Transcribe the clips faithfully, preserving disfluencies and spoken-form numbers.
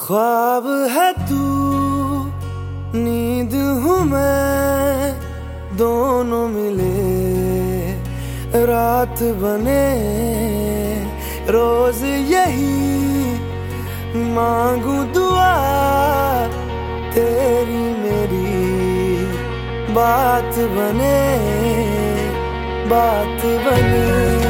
ख्वाब है तू, नींद हूँ मैं, दोनों मिले रात बने। रोज यही मांगू दुआ, तेरी मेरी बात बने, बात बने।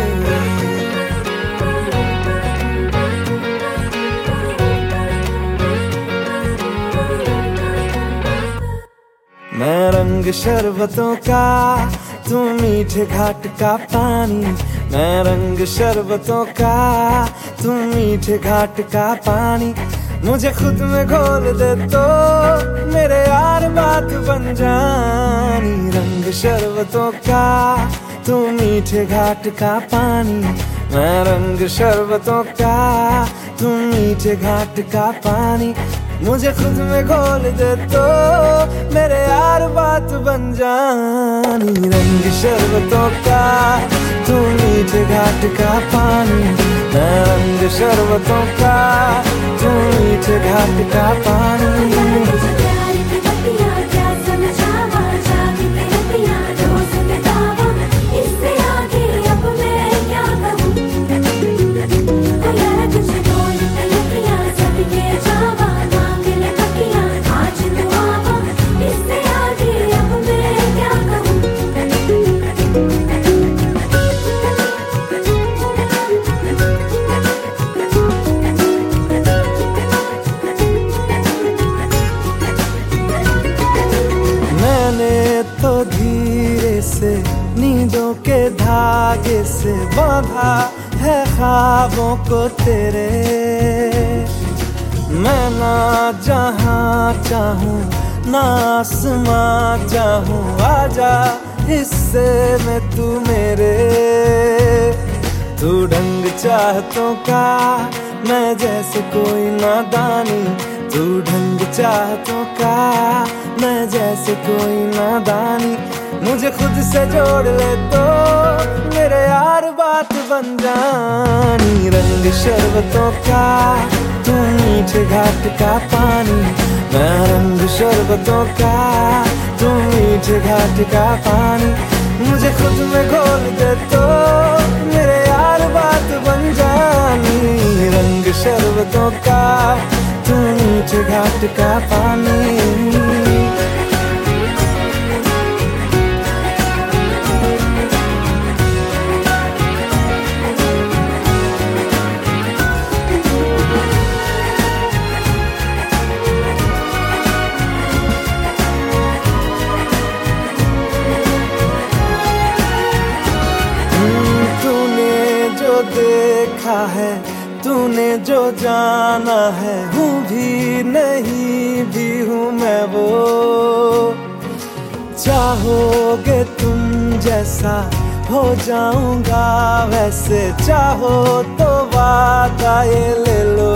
मैं रंग शरबतों का, तू मीठे घाट का पानी। मैं रंग शरबतों का, तू मीठे घाट का पानी। मुझे खुद में घोल दे तो मेरे यार बात बन जानी। रंग शरबतों का, तू मीठे घाट का पानी। मैं रंग शरबतों का, तू मीठे घाट का पानी। मुझे खुद में घोल दे तो मेरे यार बात बन जानी। रंग शरबतों का, तू मीठे घाट का पानी। मैं रंग शरबतों का, तू मीठे घाट का पानी। तो धीरे से नींदों के धागे से बांधा है ख्वाबों को तेरे। मैं ना जहाँ चाहूँ ना आसमां चाहूँ, आजा हिस्से में तू मेरे। तू ढंग चाहतों का, मैं जैसे कोई नादानी। तू ढंग चाहतों का, मैं जैसे कोई नादानी। मुझे खुद से जोड़ ले तो मेरे यार बात बन जानी। रंग शरबतों का, तू मीठे घाट का पानी। मैं रंग शरबतों का, तू मीठे घाट का पानी। मुझे खुद में घोल दे तो मेरे यार बात बन जानी। रंग शरबतों का, तू मीठे घाट का पानी। देखा है तूने जो जाना है, हूँ भी नहीं भी हूँ मैं वो। चाहोगे तुम जैसा हो जाऊंगा वैसे, चाहो तो वादा ये ले लो।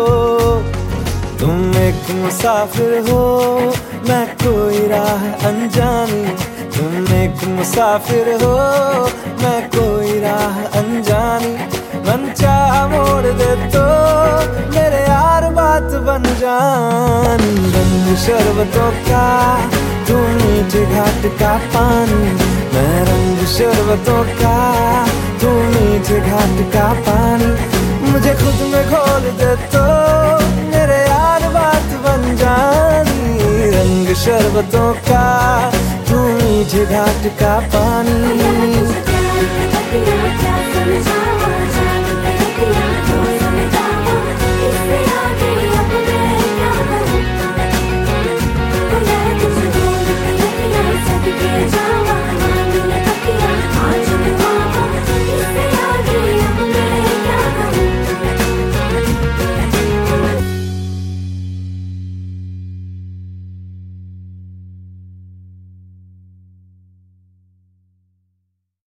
तुम एक मुसाफिर हो, मैं कोई राह अनजानी। तुम एक मुसाफिर हो, मैं कोई राह अनजानी। मन चाह मोड़ दे तो मेरे यार बात बन जानी। रंग शरबतों का, तू मीठे घाट का पानी। मैं रंग शरबतों का, तू मीठे घाट का पानी। मुझे खुद में घोल दे तो मेरे यार बात बन जानी। रंग शरबतों का, तू मीठे घाट का पानी।